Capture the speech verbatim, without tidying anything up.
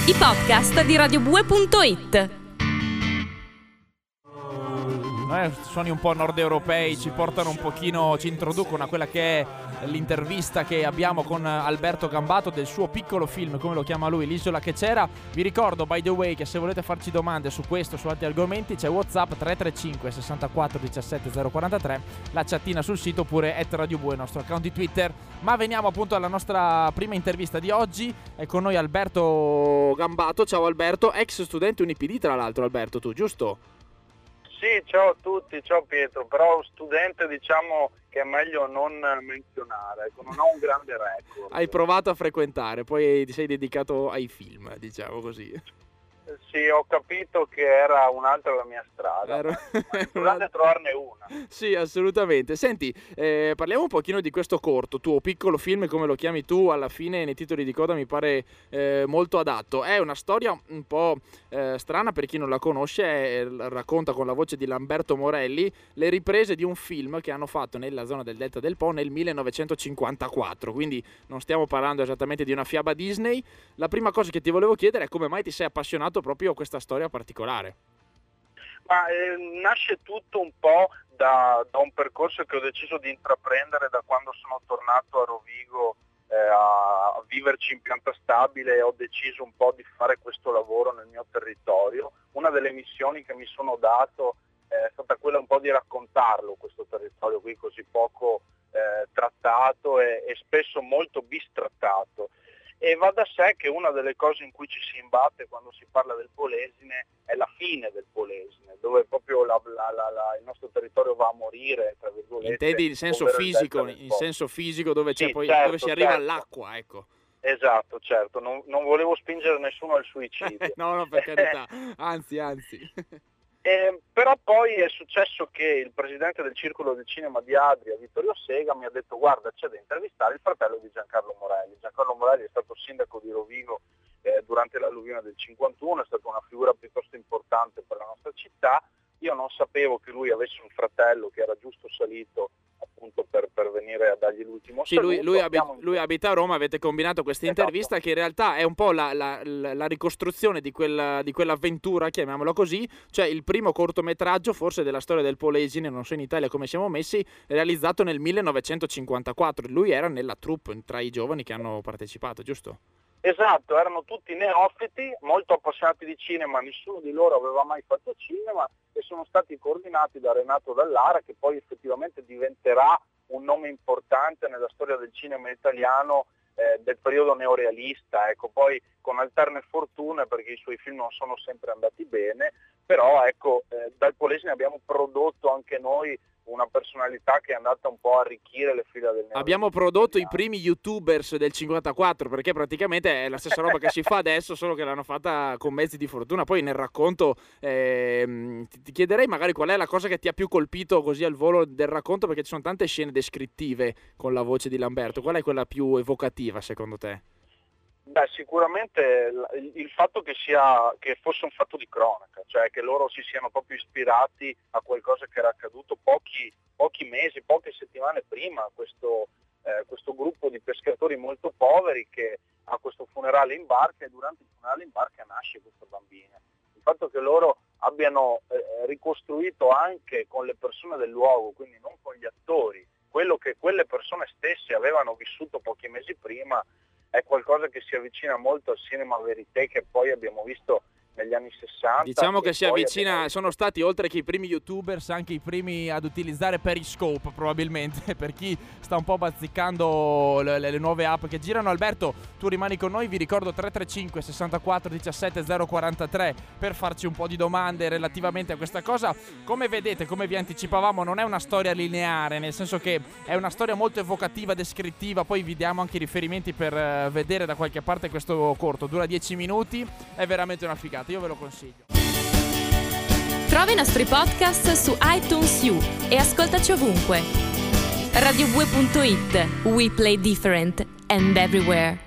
i podcast di radio bue punto it. Eh, suoni un po' nord europei ci portano un pochino, ci introducono a quella che è l'intervista che abbiamo con Alberto Gambato del suo piccolo film, come lo chiama lui, L'isola che c'era. Vi ricordo, by the way, che se volete farci domande su questo, su altri argomenti, c'è WhatsApp tre tre cinque sessantaquattro diciassette zero quarantatré, la chattina sul sito, oppure at Radio Bue, il nostro account di Twitter. Ma veniamo appunto alla nostra prima intervista di oggi. È con noi Alberto Gambato. Ciao Alberto, ex studente U N I P D tra l'altro, Alberto, tu, giusto? Sì, ciao a tutti, ciao Pietro, però studente diciamo che è meglio non menzionare, ecco, non ho un grande record. Hai provato a frequentare, poi ti sei dedicato ai film, diciamo così. Sì, ho capito che era un'altra la mia strada, Ero... Dovete trovarne una. Sì, assolutamente. Senti, eh, parliamo un pochino di questo corto, tuo piccolo film, come lo chiami tu, alla fine nei titoli di coda mi pare eh, molto adatto. È una storia un po' eh, strana per chi non la conosce, è, racconta con la voce di Lamberto Morelli le riprese di un film che hanno fatto nella zona del Delta del Po nel millenovecentocinquantaquattro, quindi non stiamo parlando esattamente di una fiaba Disney. La prima cosa che ti volevo chiedere è come mai ti sei appassionato proprio a questa storia particolare. Ma eh, nasce tutto un po' da, da un percorso che ho deciso di intraprendere da quando sono tornato a Rovigo eh, a, a viverci in pianta stabile, e ho deciso un po' di fare questo lavoro nel mio territorio. Una delle missioni che mi sono dato è stata quella un po' di raccontarlo, questo territorio qui così poco eh, trattato e, e spesso molto bistrattato. E va da sé che una delle cose in cui ci si imbatte quando si parla del Polesine è la fine del Polesine, dove proprio la, la, la, la, il nostro territorio va a morire, tra virgolette. Intendi in senso fisico, in senso fisico dove, c'è sì, poi, certo, dove si arriva certo. all'acqua, ecco. Esatto, certo, non, non volevo spingere nessuno al suicidio. no, no, per carità, anzi, anzi. Eh, però poi è successo che il presidente del Circolo del Cinema di Adria, Vittorio Sega, mi ha detto: guarda, c'è da intervistare il fratello di Giancarlo Morelli. Giancarlo Morelli è stato sindaco di Rovigo eh, durante l'alluvione del cinquantuno, è stata una figura piuttosto importante per la nostra città. Io non sapevo che lui avesse un fratello che era giusto salito appunto per, per venire a dargli l'ultimo sì, saluto. Lui, lui, abita, Abbiamo... lui abita a Roma, avete combinato questa esatto. intervista che in realtà è un po' la, la, la, la ricostruzione di, quella, di quell'avventura, chiamiamola così, cioè il primo cortometraggio forse della storia del Polesine, non so in Italia come siamo messi, realizzato nel millenovecentocinquantaquattro. Lui era nella troupe tra i giovani che hanno partecipato, giusto? Esatto, erano tutti neofiti, molto appassionati di cinema, nessuno di loro aveva mai fatto cinema, e sono stati coordinati da Renato Dallara, che poi effettivamente diventerà un nome importante nella storia del cinema italiano eh, del periodo neorealista, ecco, poi con alterne fortune perché i suoi film non sono sempre andati bene, però ecco, eh, dal Polesine abbiamo prodotto anche noi una personalità che è andata un po' a arricchire le fila del neorealismo. Abbiamo prodotto i primi youtubers del cinquantaquattro, perché praticamente è la stessa roba che si fa adesso, solo che l'hanno fatta con mezzi di fortuna. Poi nel racconto eh, ti chiederei magari qual è la cosa che ti ha più colpito così al volo del racconto, perché ci sono tante scene descrittive con la voce di Lamberto. Qual è quella più evocativa secondo te? Beh, sicuramente il fatto che sia che fosse un fatto di cronaca, cioè che loro si siano proprio ispirati a qualcosa che era accaduto pochi, pochi mesi, poche settimane prima, questo, eh, questo gruppo di pescatori molto poveri che ha questo funerale in barca, e durante il funerale in barca nasce questa bambina. Il fatto che loro abbiano eh, ricostruito anche con le persone del luogo, quindi non con gli attori, quello che quelle persone stesse avevano vissuto pochi mesi prima, è qualcosa che si avvicina molto al cinema verité che poi abbiamo visto negli anni sessanta. Diciamo che si avvicina, abbiamo... sono stati oltre che i primi youtubers anche i primi ad utilizzare Periscope probabilmente, per chi sta un po' bazzicando le, le nuove app che girano. Alberto, tu rimani con noi, vi ricordo tre tre cinque sessantaquattro diciassette zero quarantatré per farci un po' di domande relativamente a questa cosa. Come vedete, come vi anticipavamo, non è una storia lineare, nel senso che è una storia molto evocativa, descrittiva, poi vi diamo anche i riferimenti per uh, vedere da qualche parte questo corto, dura dieci minuti, è veramente una figata. Io ve lo consiglio. Trova i nostri podcast su iTunes U e ascoltaci ovunque. radio bue punto it. We play different and everywhere.